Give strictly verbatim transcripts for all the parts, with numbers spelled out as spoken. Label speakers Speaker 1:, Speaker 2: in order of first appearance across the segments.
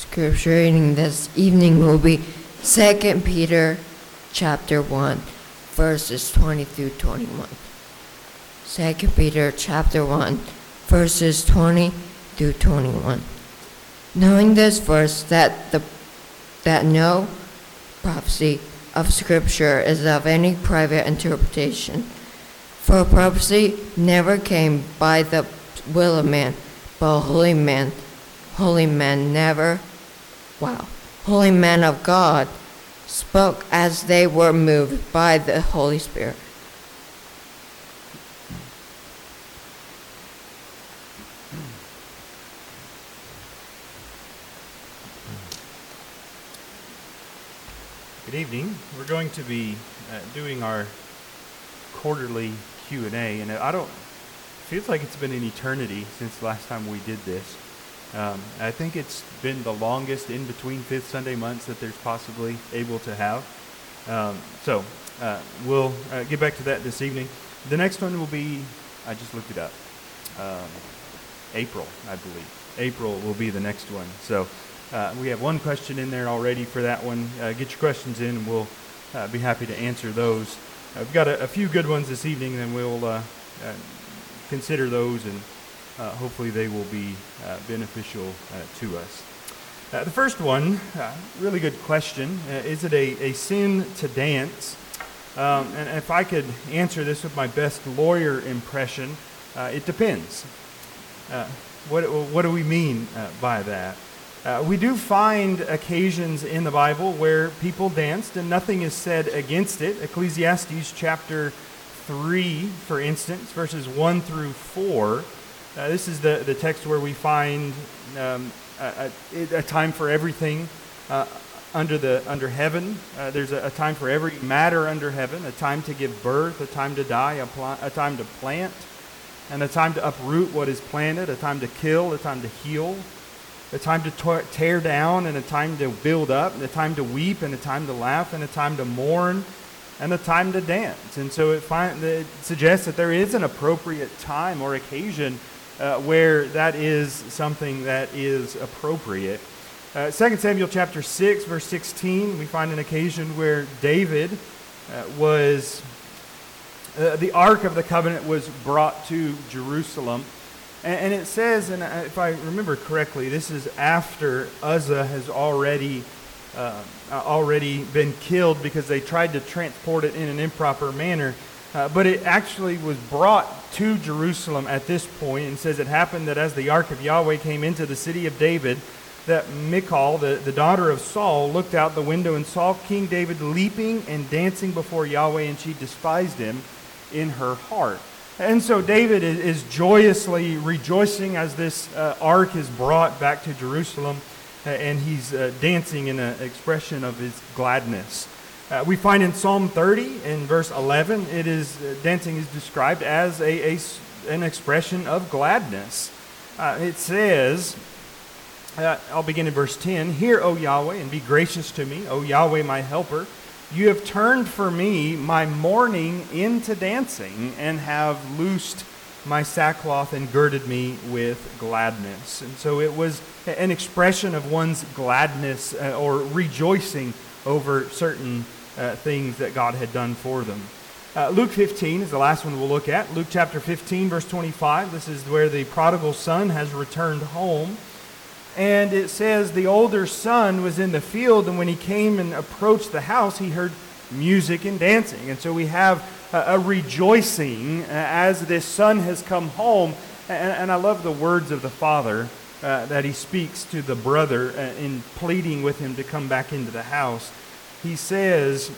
Speaker 1: Scripture reading this evening will be Second Peter chapter one, verses twenty through twenty-one. Second Peter chapter one, verses twenty through twenty-one. Knowing this verse, that the that no prophecy of Scripture is of any private interpretation. For prophecy never came by the will of man, but holy men, holy men never, wow, holy men of God spoke as they were moved by the Holy Spirit.
Speaker 2: Good evening. We're going to be uh, doing our quarterly Q and A, and I don't, it feels like it's been an eternity since the last time we did this. Um, I think it's been the longest in between fifth Sunday months that there's possibly able to have. Um, so uh, we'll uh, get back to that this evening. The next one will be, I just looked it up, um, April, I believe. April will be the next one. So uh, we have one question in there already for that one. Uh, get your questions in, and we'll uh, be happy to answer those. Uh, we've got a, a few good ones this evening, and we'll uh, uh, consider those, and uh, hopefully they will be uh, beneficial uh, to us. Uh, the first one, uh, really good question. Uh, is it a, a sin to dance? Um, and if I could answer this with my best lawyer impression, uh, it depends. Uh, what, what do we mean uh, by that? Uh, we do find occasions in the Bible where people danced and nothing is said against it. Ecclesiastes chapter three, for instance, verses one through four. Uh, this is the, the text where we find um, a, a, a time for everything uh, under the under heaven. Uh, there's a, a time for every matter under heaven, a time to give birth, a time to die, a, pl- a time to plant, and a time to uproot what is planted, a time to kill, a time to heal, a time to tor- tear down, and a time to build up, and a time to weep, and a time to laugh, and a time to mourn, and a time to dance. And so it, find, it suggests that there is an appropriate time or occasion uh, where that is something that is appropriate. Uh, Second Samuel chapter six, verse sixteen, we find an occasion where David uh, was, uh, the Ark of the Covenant was brought to Jerusalem. And it says, and if I remember correctly, this is after Uzzah has already uh, already been killed because they tried to transport it in an improper manner. Uh, but it actually was brought to Jerusalem at this point, and says it happened that as the Ark of Yahweh came into the city of David, that Michal, the, the daughter of Saul, looked out the window and saw King David leaping and dancing before Yahweh, and she despised him in her heart. And so David is, is joyously rejoicing as this uh, ark is brought back to Jerusalem, uh, and he's uh, dancing in an expression of his gladness. Uh, we find in Psalm thirty, in verse eleven, it is uh, dancing is described as a, a an expression of gladness. Uh, it says, uh, I'll begin in verse ten, "Hear, O Yahweh, and be gracious to me, O Yahweh, my helper. You have turned for me my mourning into dancing, and have loosed my sackcloth and girded me with gladness." And so it was an expression of one's gladness uh, or rejoicing over certain uh, things that God had done for them. Uh, Luke fifteen is the last one we'll look at. Luke chapter fifteen, verse twenty-five. This is where the prodigal son has returned home. And it says the older son was in the field, and when he came and approached the house, he heard music and dancing. And so we have a, a rejoicing as this son has come home. And, and I love the words of the father uh, that he speaks to the brother uh, in pleading with him to come back into the house. He says,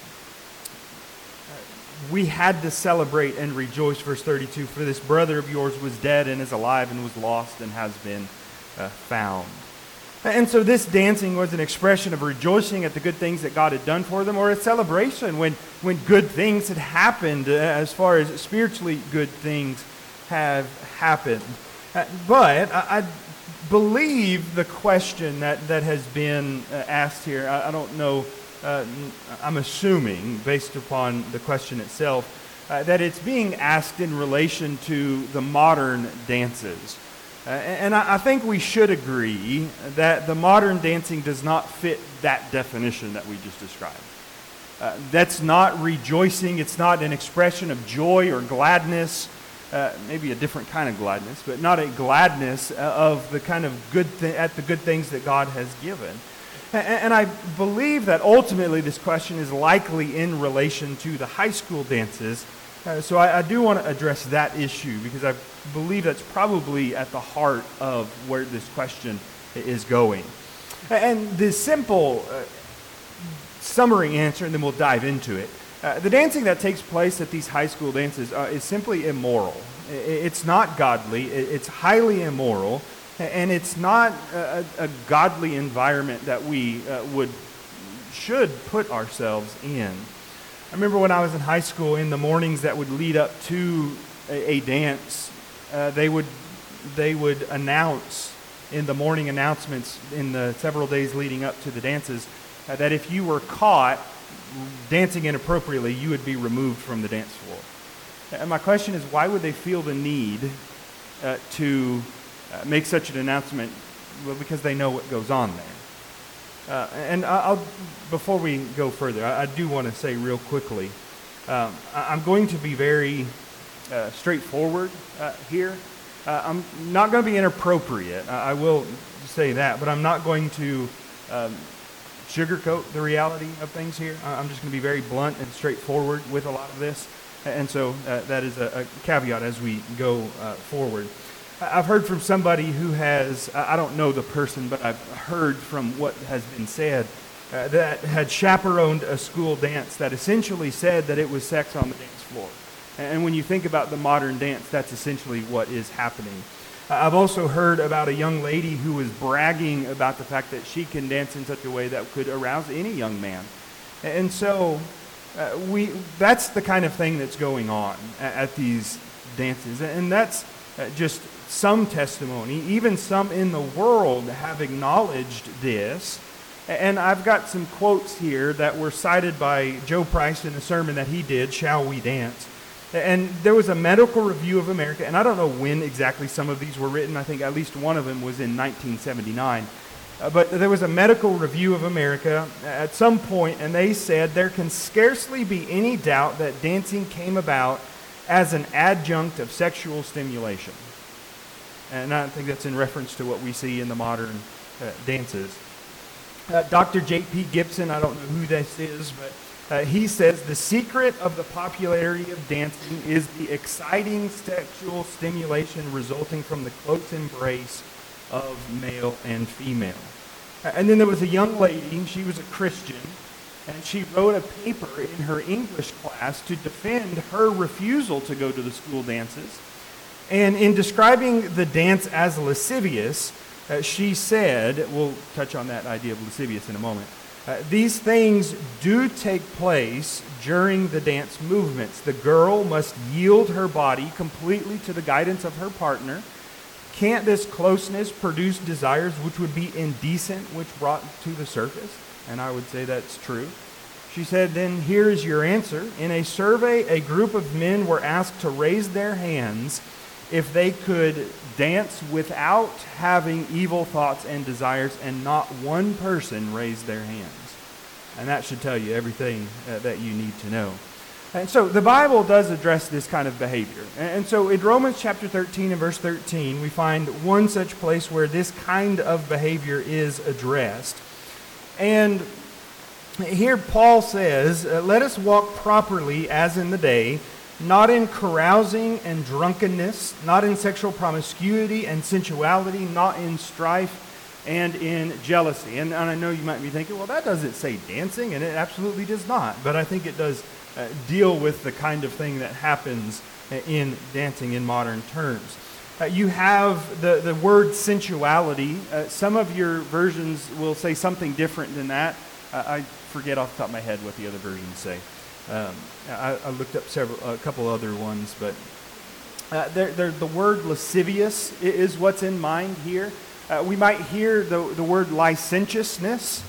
Speaker 2: we had to celebrate and rejoice, verse thirty-two, "For this brother of yours was dead and is alive, and was lost and has been Uh, found." And so this dancing was an expression of rejoicing at the good things that God had done for them, or a celebration when, when good things had happened, uh, as far as spiritually good things have happened. Uh, but I, I believe the question that, that has been uh, asked here, I, I don't know, uh, I'm assuming, based upon the question itself, uh, that it's being asked in relation to the modern dances. Uh, and I, I think we should agree that the modern dancing does not fit that definition that we just described. Uh, that's not rejoicing. It's not an expression of joy or gladness. Uh, maybe a different kind of gladness, but not a gladness of the kind of good th- at the good things that God has given. And, and I believe that ultimately this question is likely in relation to the high school dances. Uh, so I, I do want to address that issue because I believe that's probably at the heart of where this question is going. And the simple uh, summary answer, and then we'll dive into it. Uh, the dancing that takes place at these high school dances uh, is simply immoral. It's not godly. It's highly immoral. And it's not a, a godly environment that we uh, would should put ourselves in. I remember when I was in high school, in the mornings that would lead up to a, a dance, uh, they would they would announce in the morning announcements in the several days leading up to the dances uh, that if you were caught dancing inappropriately, you would be removed from the dance floor. And my question is, why would they feel the need uh, to uh, make such an announcement? Well, because they know what goes on there. Uh, and I'll, before we go further, I, I do want to say real quickly, um, I, I'm going to be very uh, straightforward uh, here. Uh, I'm not going to be inappropriate. I, I will say that, but I'm not going to um, sugarcoat the reality of things here. I'm just going to be very blunt and straightforward with a lot of this. And so uh, that is a, a caveat as we go uh, forward. I've heard from somebody who has, I don't know the person, but I've heard from what has been said, uh, that had chaperoned a school dance that essentially said that it was sex on the dance floor. And when you think about the modern dance, that's essentially what is happening. I've also heard about a young lady who was bragging about the fact that she can dance in such a way that could arouse any young man. And so uh, we that's the kind of thing that's going on at, at these dances. And that's uh, just some testimony. Even some in the world have acknowledged this. And I've got some quotes here that were cited by Joe Price in a sermon that he did, Shall We Dance? And there was a Medical Review of America, and I don't know when exactly some of these were written. I think at least one of them was in nineteen seventy-nine. Uh, but there was a Medical Review of America at some point, and they said there can scarcely be any doubt that dancing came about as an adjunct of sexual stimulation. And I think that's in reference to what we see in the modern uh, dances. Uh, Doctor J P Gibson, I don't know who this is, but Uh, he says, the secret of the popularity of dancing is the exciting sexual stimulation resulting from the close embrace of male and female. Uh, and then there was a young lady, she was a Christian, and she wrote a paper in her English class to defend her refusal to go to the school dances. And in describing the dance as lascivious, uh, she said, we'll touch on that idea of lascivious in a moment, Uh, these things do take place during the dance movements. The girl must yield her body completely to the guidance of her partner. Can't this closeness produce desires which would be indecent, which brought to the surface? And I would say that's true. She said, then here is your answer. In a survey, a group of men were asked to raise their hands if they could dance without having evil thoughts and desires, and not one person raised their hands. And that should tell you everything uh, that you need to know. And so the Bible does address this kind of behavior. And so in Romans chapter thirteen and verse thirteen, we find one such place where this kind of behavior is addressed. And here Paul says, let us walk properly as in the day, not in carousing and drunkenness, not in sexual promiscuity and sensuality, not in strife and in jealousy. And, and I know you might be thinking, well, that doesn't say dancing, and it absolutely does not. But I think it does uh, deal with the kind of thing that happens in dancing in modern terms. Uh, you have the, the word sensuality. Uh, some of your versions will say something different than that. Uh, I forget off the top of my head what the other versions say. Um, I, I looked up several, a couple other ones, but uh, they're, they're, the word lascivious is what's in mind here. Uh, we might hear the, the word licentiousness,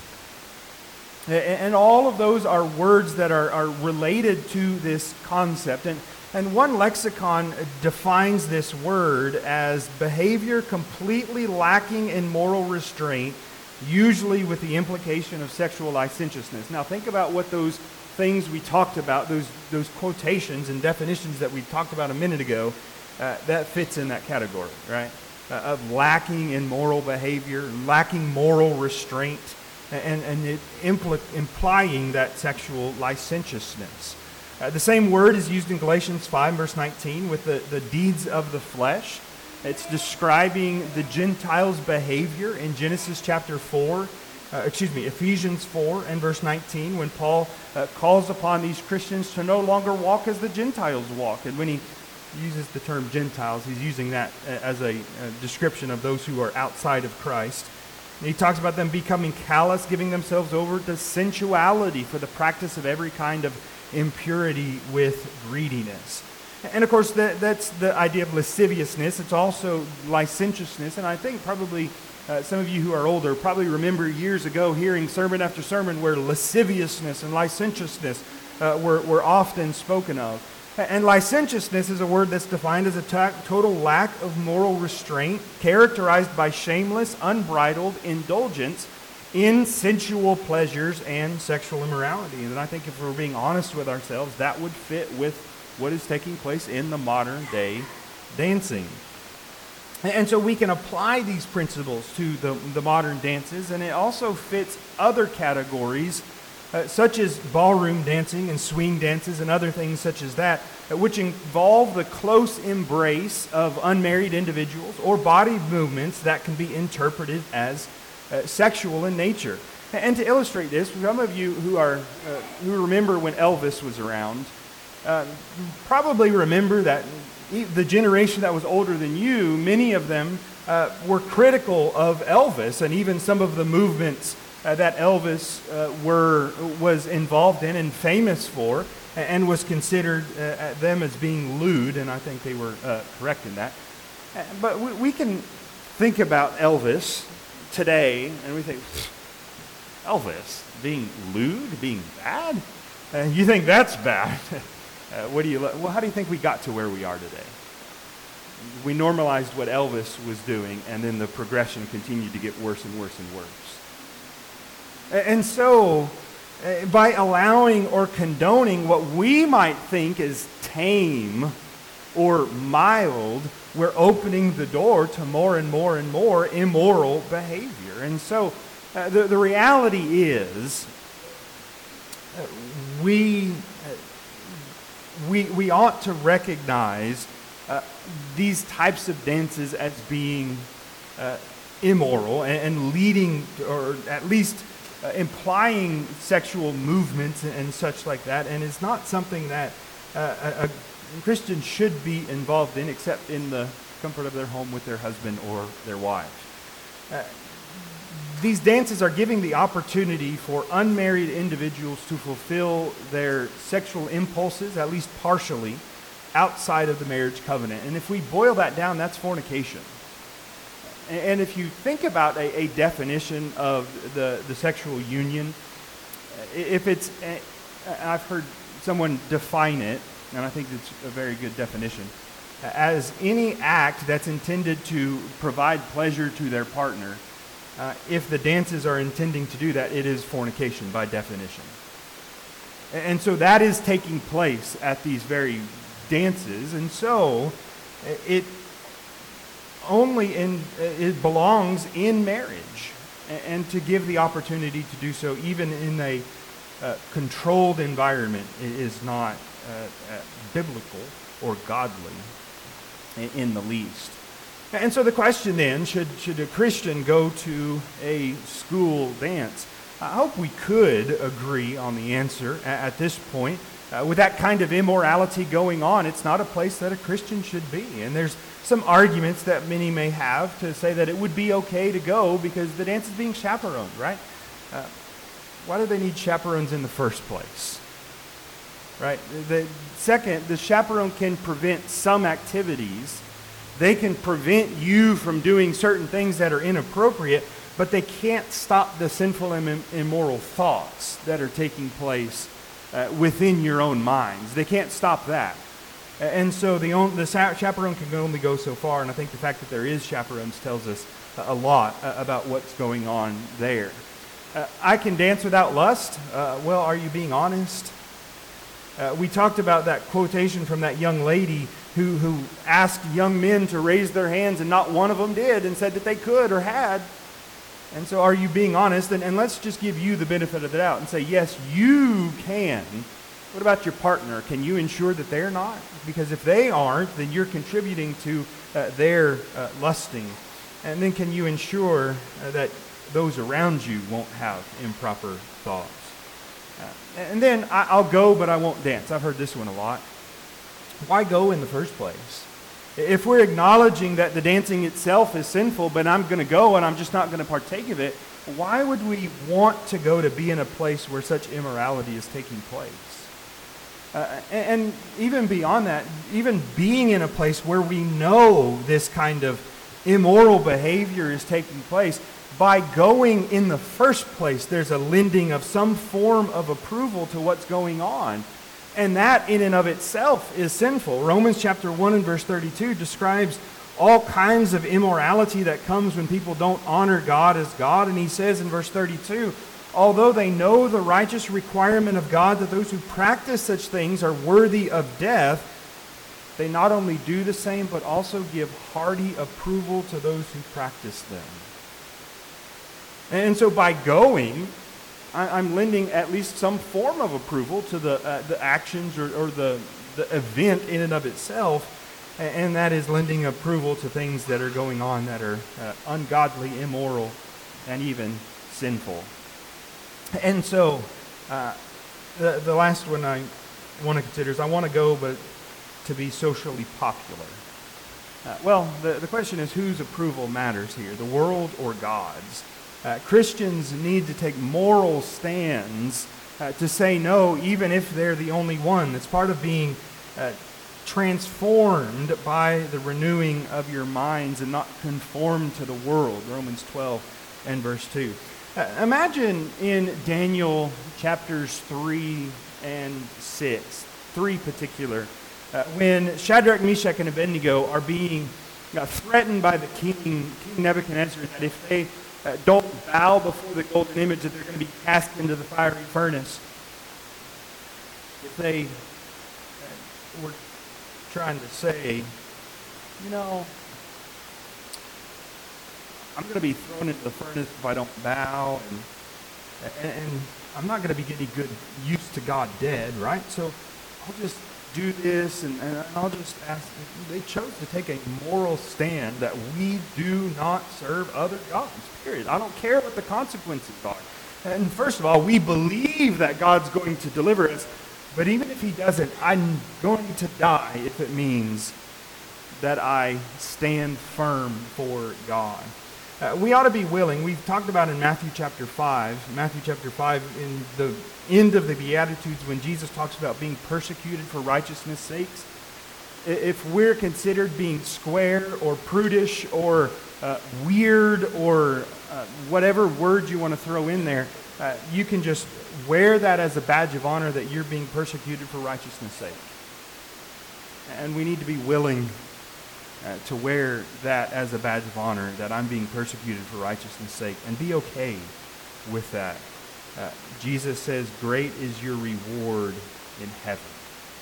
Speaker 2: and, and all of those are words that are, are related to this concept. And And one lexicon defines this word as behavior completely lacking in moral restraint, usually with the implication of sexual licentiousness. Now think about what those things we talked about, those those quotations and definitions that we talked about a minute ago, uh, that fits in that category, right? Uh, of lacking in moral behavior, lacking moral restraint, and, and it impl- implying that sexual licentiousness. Uh, the same word is used in Galatians five, verse nineteen, with the, the deeds of the flesh. It's describing the Gentiles' behavior in Genesis chapter four, uh, excuse me, Ephesians four and verse nineteen, when Paul uh, calls upon these Christians to no longer walk as the Gentiles walk. And when he uses the term Gentiles, he's using that as a, a description of those who are outside of Christ. And he talks about them becoming callous, giving themselves over to sensuality for the practice of every kind of impurity with greediness. And of course, that, that's the idea of lasciviousness. It's also licentiousness. And I think probably uh, some of you who are older probably remember years ago hearing sermon after sermon where lasciviousness and licentiousness uh, were, were often spoken of. And licentiousness is a word that's defined as a ta- total lack of moral restraint, characterized by shameless, unbridled indulgence in sensual pleasures and sexual immorality. And I think if we're being honest with ourselves, that would fit with what is taking place in the modern day dancing. And so we can apply these principles to the, the modern dances, and it also fits other categories Uh, such as ballroom dancing and swing dances and other things such as that, uh, which involve the close embrace of unmarried individuals or body movements that can be interpreted as uh, sexual in nature. And to illustrate this, some of you who are uh, who remember when Elvis was around uh, probably remember that the generation that was older than you, many of them uh, were critical of Elvis and even some of the movements Uh, that Elvis uh, were was involved in and famous for, and was considered uh, them as being lewd, and I think they were uh, correct in that. Uh, but we, we can think about Elvis today, and we think, Elvis being lewd, being bad? Uh, you think that's bad? uh, what do you? Well, how do you think we got to where we are today? We normalized what Elvis was doing, and then the progression continued to get worse and worse and worse. And so, uh, by allowing or condoning what we might think is tame or mild, we're opening the door to more and more and more immoral behavior. And so, uh, the, the reality is, uh, we, uh, we, we ought to recognize uh, these types of dances as being uh, immoral and, and leading, to, or at least Uh, implying sexual movements and, and such like that, and it's not something that uh, a, a Christian should be involved in except in the comfort of their home with their husband or their wife. Uh, these dances are giving the opportunity for unmarried individuals to fulfill their sexual impulses, at least partially, outside of the marriage covenant. And if we boil that down, that's fornication. And if you think about a, a definition of the, the sexual union, if it's, I've heard someone define it, and I think it's a very good definition, as any act that's intended to provide pleasure to their partner. Uh, if the dances are intending to do that, it is fornication by definition. And so that is taking place at these very dances, and so it only in it belongs in marriage, and to give the opportunity to do so even in a uh, controlled environment is not uh, uh, biblical or godly in the least. And so the question then, should should a Christian go to a school dance? I hope we could agree on the answer at, at this point. Uh, with that kind of immorality going on, it's not a place that a Christian should be. And there's some arguments that many may have to say that it would be okay to go because the dance is being chaperoned, right? Uh, why do they need chaperones in the first place? Right? The second, the chaperone can prevent some activities. They can prevent you from doing certain things that are inappropriate, but they can't stop the sinful and immoral thoughts that are taking place uh, within your own minds. They can't stop that. And so the, on, the chaperone can only go so far, and I think the fact that there is chaperones tells us a lot about what's going on there. Uh, I can dance without lust. Uh, well, are you being honest? Uh, we talked about that quotation from that young lady who, who asked young men to raise their hands, and not one of them did, and said that they could or had. And so are you being honest? And, and let's just give you the benefit of the doubt and say, yes, you can. What about your partner? Can you ensure that they're not? Because if they aren't, then you're contributing to uh, their uh, lusting. And then can you ensure uh, that those around you won't have improper thoughts? Uh, and then I, I'll go, but I won't dance. I've heard this one a lot. Why go in the first place? If we're acknowledging that the dancing itself is sinful, but I'm going to go and I'm just not going to partake of it, why would we want to go to be in a place where such immorality is taking place? Uh, and, and even beyond that, even being in a place where we know this kind of immoral behavior is taking place, by going in the first place, there's a lending of some form of approval to what's going on. And that in and of itself is sinful. Romans chapter one and verse thirty-two describes all kinds of immorality that comes when people don't honor God as God. And he says in verse thirty-two, although they know the righteous requirement of God that those who practice such things are worthy of death, they not only do the same, but also give hearty approval to those who practice them. And so by going, I'm lending at least some form of approval to the uh, the actions or, or the, the event in and of itself, and that is lending approval to things that are going on that are uh, ungodly, immoral, and even sinful. And so uh, the, the last one I want to consider is I want to go, but to be socially popular. Uh, well, the, the question is whose approval matters here, the world or God's? Uh, Christians need to take moral stands uh, to say no, even if they're the only one. It's part of being uh, transformed by the renewing of your minds and not conformed to the world. Romans twelve and verse two. Uh, imagine in Daniel chapters three and six, three particular, uh, when Shadrach, Meshach, and Abednego are being uh, threatened by the king, King Nebuchadnezzar, that if they Uh, don't bow before the golden image, that they're going to be cast into the fiery furnace. If they uh, were trying to say, you know, I'm going to be thrown into the furnace if I don't bow, and, and, and I'm not going to be getting good used to God dead, right? So I'll just do this, and, and I'll just ask. They chose to take a moral stand that we do not serve other gods, period. I don't care what the consequences are. And first of all, we believe that God's going to deliver us, but even if he doesn't, I'm going to die if it means that I stand firm for God. Uh, we ought to be willing. We've talked about in Matthew chapter five, Matthew chapter five, in the end of the Beatitudes, when Jesus talks about being persecuted for righteousness' sakes. If we're considered being square or prudish or uh, weird or uh, whatever word you want to throw in there, uh, you can just wear that as a badge of honor that you're being persecuted for righteousness' sake. And we need to be willing Uh, to wear that as a badge of honor, that I'm being persecuted for righteousness' sake, and be okay with that. Uh, Jesus says, great is your reward in heaven.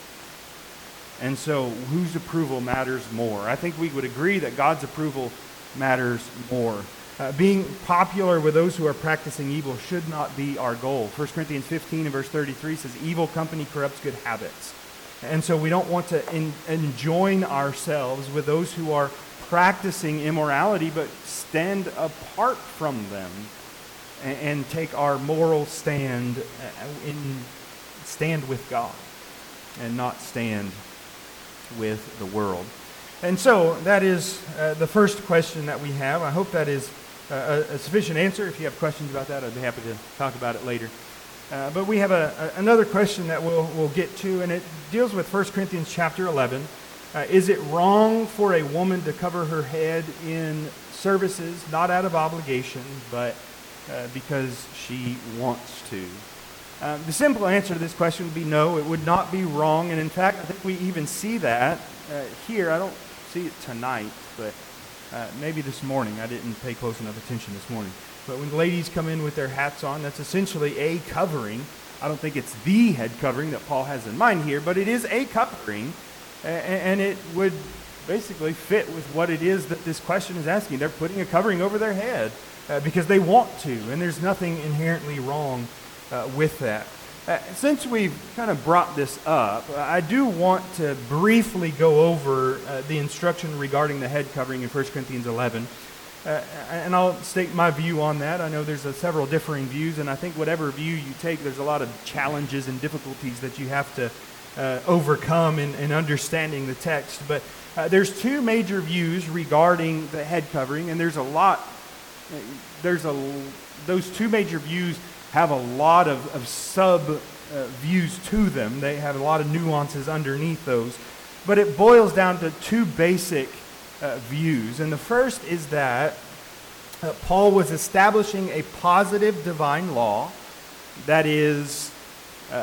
Speaker 2: And so, whose approval matters more? I think we would agree that God's approval matters more. Uh, being popular with those who are practicing evil should not be our goal. First Corinthians fifteen and verse thirty-three says, evil company corrupts good habits. And so we don't want to in, enjoin ourselves with those who are practicing immorality, but stand apart from them and, and take our moral stand in stand with God and not stand with the world. And so that is uh, the first question that we have. I hope that is uh, a, a sufficient answer. If you have questions about that, I'd be happy to talk about it later. Uh, but we have a, a, another question that we'll, we'll get to, and it deals with First Corinthians chapter eleven. Uh, is it wrong for a woman to cover her head in services, not out of obligation, but uh, because she wants to? Uh, the simple answer to this question would be no, it would not be wrong. And in fact, I think we even see that uh, here. I don't see it tonight, but uh, maybe this morning. I didn't pay close enough attention this morning. But when ladies come in with their hats on, that's essentially a covering. I don't think it's the head covering that Paul has in mind here, but it is a covering, and it would basically fit with what it is that this question is asking. They're putting a covering over their head uh, because they want to, and there's nothing inherently wrong uh, with that. Uh, since we've kind of brought this up, I do want to briefly go over uh, the instruction regarding the head covering in First Corinthians eleven. Uh, and I'll state my view on that. I know there's uh, several differing views, and I think whatever view you take, there's a lot of challenges and difficulties that you have to uh, overcome in, in understanding the text. But uh, there's two major views regarding the head covering, and there's a lot. There's a those two major views have a lot of, of sub uh, views to them. They have a lot of nuances underneath those, but it boils down to two basic Uh, views. And the first is that uh, Paul was establishing a positive divine law, that is, uh,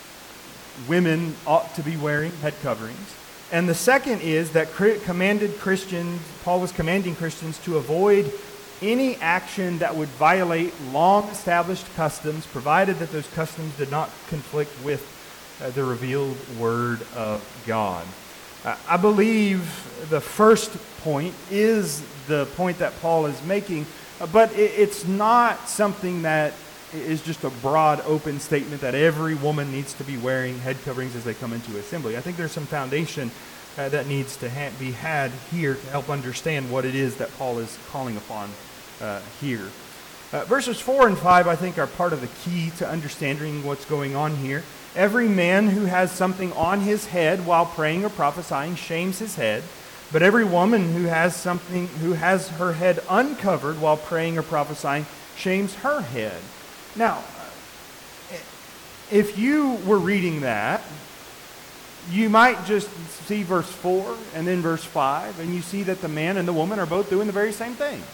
Speaker 2: women ought to be wearing head coverings. And the second is that cri- commanded Christians, Paul was commanding Christians to avoid any action that would violate long-established customs, provided that those customs did not conflict with uh, the revealed Word of God. I believe the first point is the point that Paul is making, but it's not something that is just a broad, open statement that every woman needs to be wearing head coverings as they come into assembly. I think there's some foundation uh, that needs to ha- be had here to help understand what it is that Paul is calling upon uh, here. Uh, verses four and five, I think, are part of the key to understanding what's going on here. Every man who has something on his head while praying or prophesying shames his head, but every woman who has something who has her head uncovered while praying or prophesying shames her head. Now, if you were reading that, you might just see verse four and then verse five, and you see that the man and the woman are both doing the very same things.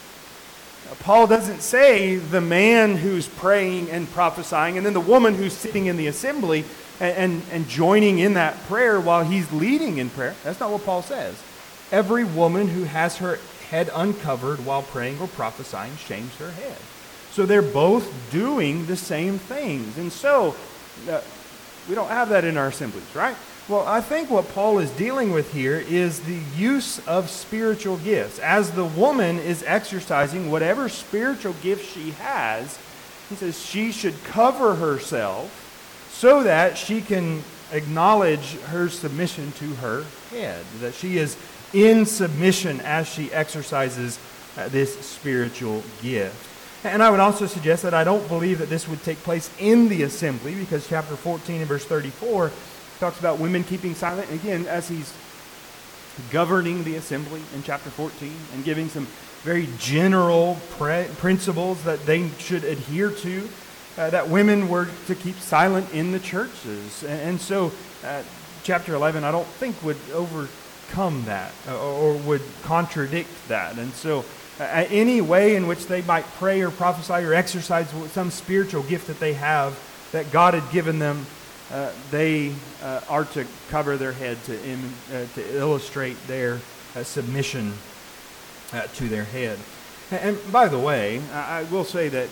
Speaker 2: Paul doesn't say the man who's praying and prophesying and then the woman who's sitting in the assembly and, and, and joining in that prayer while he's leading in prayer. That's not what Paul says. Every woman who has her head uncovered while praying or prophesying shames her head. So they're both doing the same things. And so uh, we don't have that in our assemblies, right? Well, I think what Paul is dealing with here is the use of spiritual gifts. As the woman is exercising whatever spiritual gift she has, he says she should cover herself so that she can acknowledge her submission to her head, that she is in submission as she exercises uh, this spiritual gift. And I would also suggest that I don't believe that this would take place in the assembly, because chapter fourteen and verse thirty-four talks about women keeping silent. Again, as he's governing the assembly in chapter fourteen and giving some very general pre- principles that they should adhere to, uh, that women were to keep silent in the churches. And, and so uh, chapter eleven, I don't think would overcome that uh, or would contradict that. And so uh, any way in which they might pray or prophesy or exercise some spiritual gift that they have that God had given them, Uh, they uh, are to cover their head to, Im- uh, to illustrate their uh, submission uh, to their head. And, and by the way, I, I will say that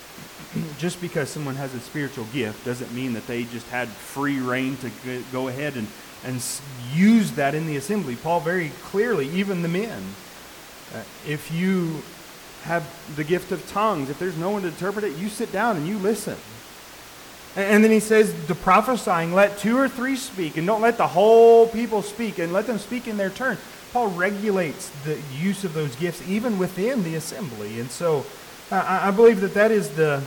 Speaker 2: just because someone has a spiritual gift doesn't mean that they just had free reign to g- go ahead and, and s- use that in the assembly. Paul very clearly, even the men, uh, if you have the gift of tongues, if there's no one to interpret it, you sit down and you listen. And then he says, the prophesying, let two or three speak, and don't let the whole people speak, and let them speak in their turn. Paul regulates the use of those gifts even within the assembly. And so uh, I believe that that is the,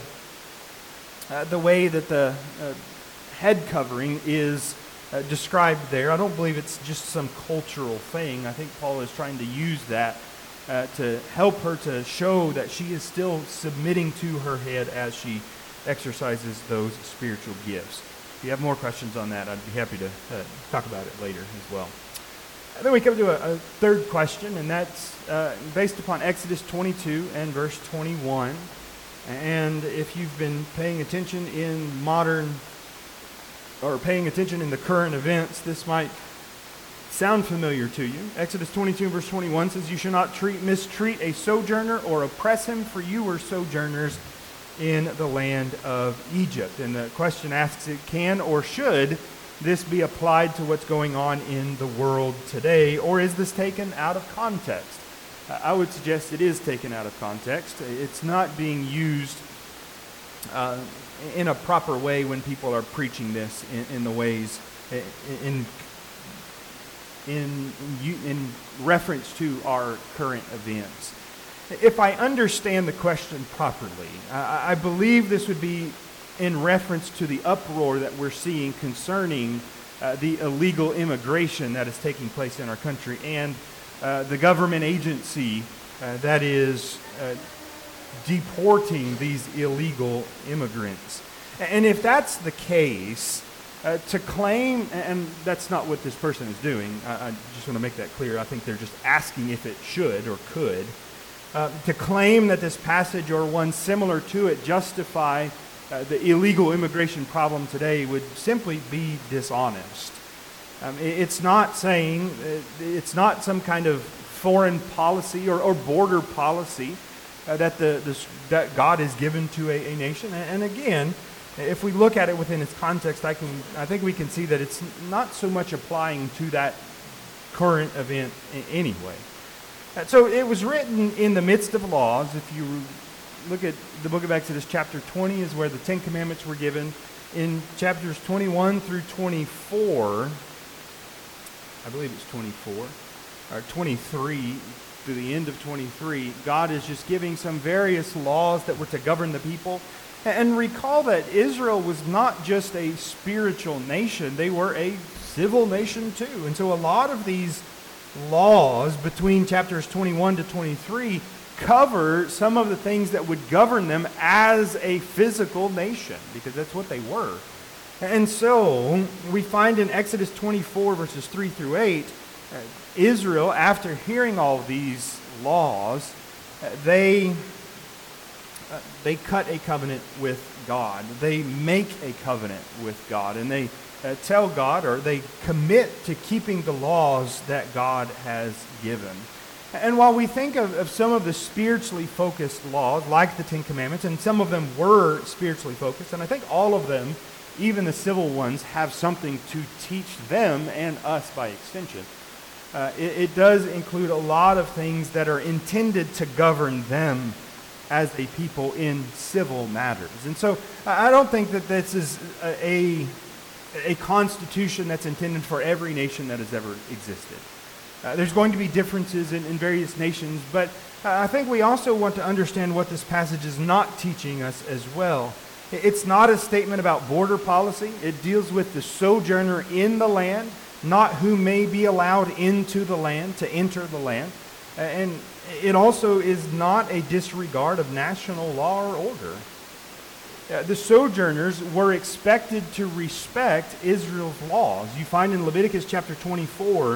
Speaker 2: uh, the way that the uh, head covering is uh, described there. I don't believe it's just some cultural thing. I think Paul is trying to use that uh, to help her to show that she is still submitting to her head as she exercises those spiritual gifts. If you have more questions on that, I'd be happy to uh, talk about it later as well. And then we come to a, a third question, and that's uh, based upon Exodus twenty-two and verse twenty-one. And if you've been paying attention in modern, or paying attention in the current events, this might sound familiar to you. Exodus twenty-two verse twenty-one says, "You shall not treat, mistreat a sojourner or oppress him, for you were sojourners in the land of Egypt." And the question asks, it can or should this be applied to what's going on in the world today, or is this taken out of context? I would suggest it is taken out of context. It's not being used uh, in a proper way when people are preaching this in, in the ways, in, in, in reference to our current events. If I understand the question properly, I, I believe this would be in reference to the uproar that we're seeing concerning uh, the illegal immigration that is taking place in our country and uh, the government agency uh, that is uh, deporting these illegal immigrants. And if that's the case, uh, to claim, and that's not what this person is doing, I, I just want to make that clear. I think they're just asking if it should or could. Uh, to claim that this passage or one similar to it justify uh, the illegal immigration problem today would simply be dishonest. Um, it, it's not saying, uh, it's not some kind of foreign policy or, or border policy uh, that the, the that God has given to a, a nation. And, and again, if we look at it within its context, I can I think we can see that it's not so much applying to that current event anyway. So it was written in the midst of laws. If you look at the book of Exodus, chapter twenty is where the Ten Commandments were given. In chapters twenty-one through twenty-four, I believe it's twenty-four, or twenty-three, through the end of twenty-three, God is just giving some various laws that were to govern the people. And recall that Israel was not just a spiritual nation, they were a civil nation too. And so a lot of these laws between chapters twenty-one to twenty-three cover some of the things that would govern them as a physical nation, because that's what they were. And so we find in Exodus twenty-four verses three through eight, uh, Israel, after hearing all of these laws, uh, they uh, they cut a covenant with God. They make a covenant with God, and they Uh, tell God, or they commit to keeping the laws that God has given. And while we think of, of some of the spiritually focused laws, like the Ten Commandments, and some of them were spiritually focused, and I think all of them, even the civil ones, have something to teach them and us by extension, uh, it, it does include a lot of things that are intended to govern them as a people in civil matters. And so I don't think that this is a, a a constitution that's intended for every nation that has ever existed. Uh, there's going to be differences in, in various nations, but uh, I think we also want to understand what this passage is not teaching us as well. It's not a statement about border policy. It deals with the sojourner in the land, not who may be allowed into the land, to enter the land. Uh, and it also is not a disregard of national law or order. Uh, the sojourners were expected to respect Israel's laws. You find in Leviticus chapter twenty-four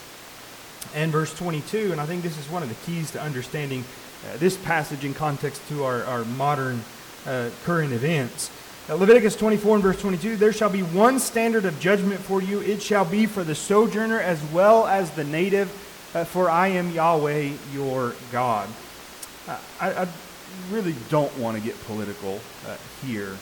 Speaker 2: and verse twenty-two, and I think this is one of the keys to understanding uh, this passage in context to our, our modern uh, current events. Uh, Leviticus twenty-four and verse twenty-two, "There shall be one standard of judgment for you. It shall be for the sojourner as well as the native, uh, for I am Yahweh your God." Uh, I, I really don't want to get political uh, here.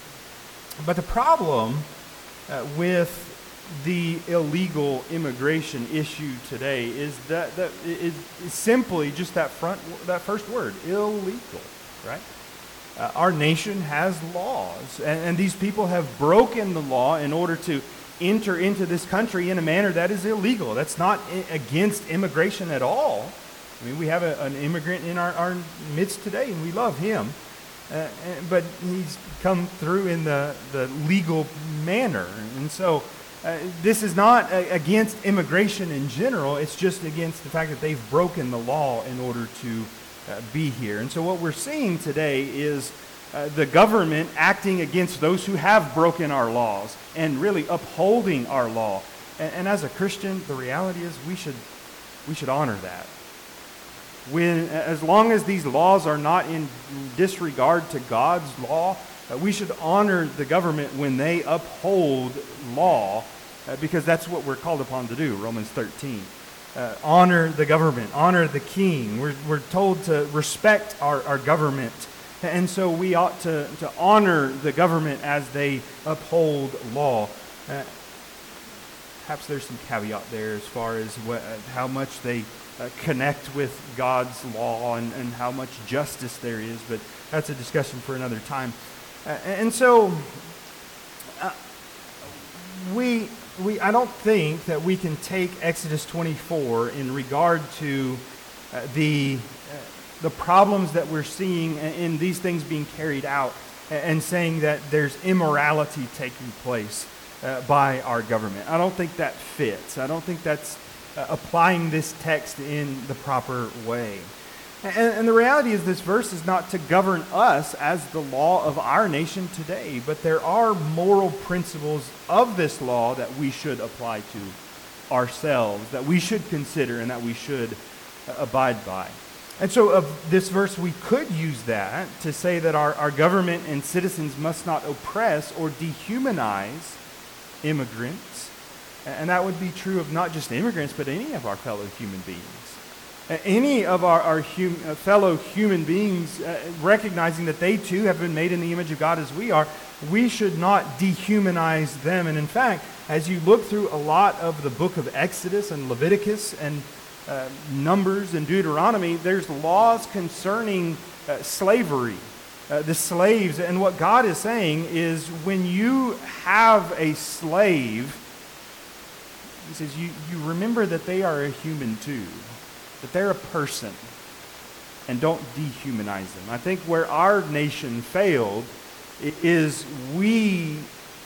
Speaker 2: But the problem uh, with the illegal immigration issue today is that, that is, is simply just that front that first word, illegal, right? Uh, our nation has laws, and, and these people have broken the law in order to enter into this country in a manner that is illegal. That's not I- against immigration at all. I mean, we have a, an immigrant in our, our midst today, and we love him. Uh, and, but he's come through in the, the legal manner. And so uh, this is not a, against immigration in general. It's just against the fact that they've broken the law in order to uh, be here. And so what we're seeing today is uh, the government acting against those who have broken our laws and really upholding our law. And, and as a Christian, the reality is we should we should honor that. when, as long as these laws are not in disregard to God's law, uh, we should honor the government when they uphold law, uh, because that's what we're called upon to do, Romans thirteen. Uh, honor the government, honor the king. We're, we're told to respect our, our government. And so we ought to, to honor the government as they uphold law. Uh, perhaps there's some caveat there as far as what, uh, how much they uh, connect with God's law and, and how much justice there is, but that's a discussion for another time. Uh, and so uh, we... We, I don't think that we can take Exodus twenty-four in regard to uh, the, uh, the problems that we're seeing in these things being carried out and saying that there's immorality taking place uh, by our government. I don't think that fits. I don't think that's uh, applying this text in the proper way. And, and the reality is this verse is not to govern us as the law of our nation today, but there are moral principles of this law that we should apply to ourselves, that we should consider and that we should uh, abide by. And so of this verse, we could use that to say that our, our government and citizens must not oppress or dehumanize immigrants. And that would be true of not just immigrants, but any of our fellow human beings. Any of our, our hum, uh, fellow human beings, uh, recognizing that they too have been made in the image of God as we are, we should not dehumanize them. And in fact, as you look through a lot of the book of Exodus and Leviticus and uh, Numbers and Deuteronomy, there's laws concerning uh, slavery, uh, the slaves. And what God is saying is when you have a slave, he says, you, you remember that they are a human too. That they're a person, and don't dehumanize them. I think where our nation failed is we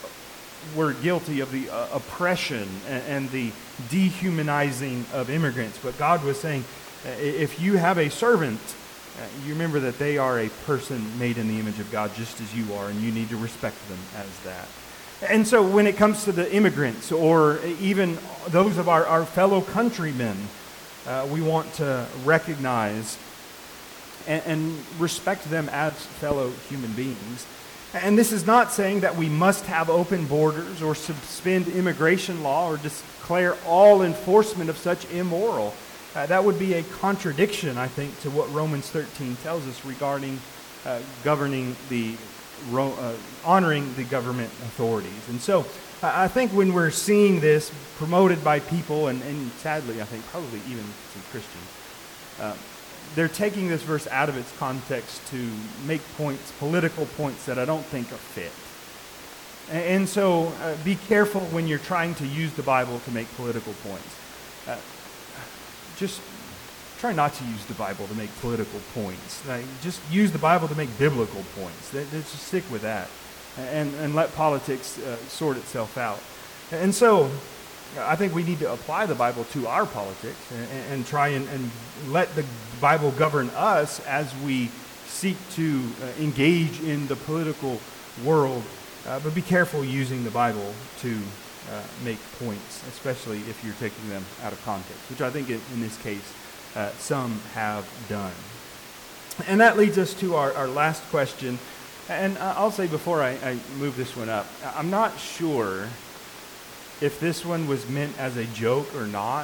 Speaker 2: were guilty of the uh, oppression and, and the dehumanizing of immigrants. But God was saying, uh, if you have a servant, uh, you remember that they are a person made in the image of God just as you are, and you need to respect them as that. And so when it comes to the immigrants or even those of our, our fellow countrymen, Uh, we want to recognize and, and respect them as fellow human beings. And this is not saying that we must have open borders or suspend immigration law or declare all enforcement of such immoral. Uh, that would be a contradiction, I think, to what Romans thirteen tells us regarding uh, governing the, uh, honoring the government authorities. And so I think when we're seeing this promoted by people, and, and sadly, I think probably even some Christians, uh, they're taking this verse out of its context to make points, political points that I don't think are fit. And, and so uh, be careful when you're trying to use the Bible to make political points. Uh, just try not to use the Bible to make political points. Like, just use the Bible to make biblical points. Let's just stick with that. And, and let politics uh, sort itself out. And so I think we need to apply the Bible to our politics and, and try and, and let the Bible govern us as we seek to uh, engage in the political world. Uh, but be careful using the Bible to uh, make points, especially if you're taking them out of context, which I think in, in this case uh, some have done. And that leads us to our, our last question. And I'll say before I, I move this one up, I'm not sure if this one was meant as a joke or not.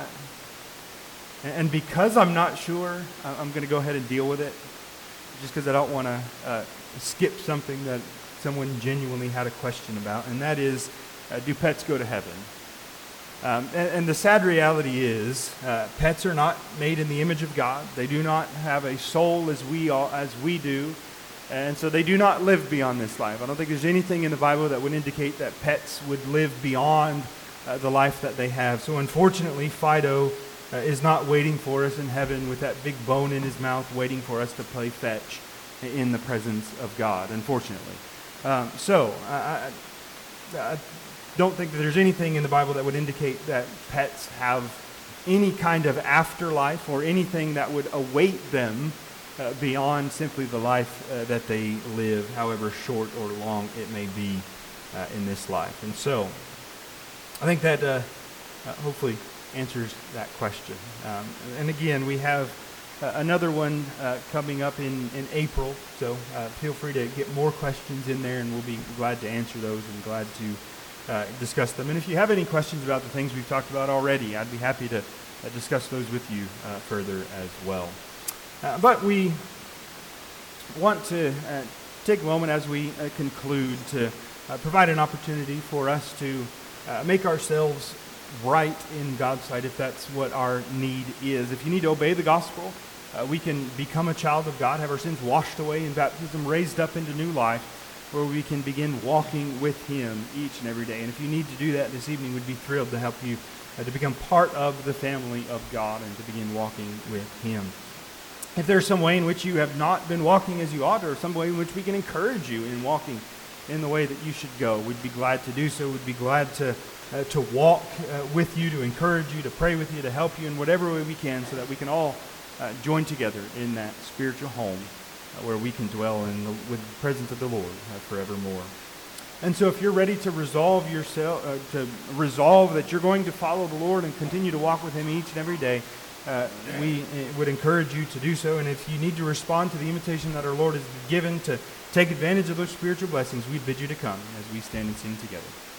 Speaker 2: And because I'm not sure, I'm going to go ahead and deal with it, just because I don't want to uh, skip something that someone genuinely had a question about, and that is, uh, do pets go to heaven? Um, and, and the sad reality is, uh, pets are not made in the image of God. They do not have a soul as we all, as we do. And so they do not live beyond this life. I don't think there's anything in the Bible that would indicate that pets would live beyond uh, the life that they have. So unfortunately, Fido uh, is not waiting for us in heaven with that big bone in his mouth waiting for us to play fetch in the presence of God, unfortunately. Um, so I, I, I don't think that there's anything in the Bible that would indicate that pets have any kind of afterlife or anything that would await them Uh, beyond simply the life uh, that they live, however short or long it may be uh, in this life. And so I think that uh, uh, hopefully answers that question. Um, and again, we have uh, another one uh, coming up in, in April. So uh, feel free to get more questions in there, and we'll be glad to answer those and glad to uh, discuss them. And if you have any questions about the things we've talked about already, I'd be happy to uh, discuss those with you uh, further as well. Uh, but we want to uh, take a moment as we uh, conclude to uh, provide an opportunity for us to uh, make ourselves right in God's sight, if that's what our need is. If you need to obey the gospel, uh, we can become a child of God, have our sins washed away in baptism, raised up into new life, where we can begin walking with Him each and every day. And if you need to do that this evening, we'd be thrilled to help you uh, to become part of the family of God and to begin walking with Him. If there's some way in which you have not been walking as you ought, or some way in which we can encourage you in walking in the way that you should go, we'd be glad to do so. We'd be glad to uh, to walk uh, with you, to encourage you, to pray with you, to help you in whatever way we can, so that we can all uh, join together in that spiritual home uh, where we can dwell in the, with the presence of the Lord uh, forevermore. And so if you're ready to resolve yourself, uh, to resolve that you're going to follow the Lord and continue to walk with Him each and every day, Uh, we uh, would encourage you to do so. And if you need to respond to the invitation that our Lord has given to take advantage of those spiritual blessings, we bid you to come as we stand and sing together.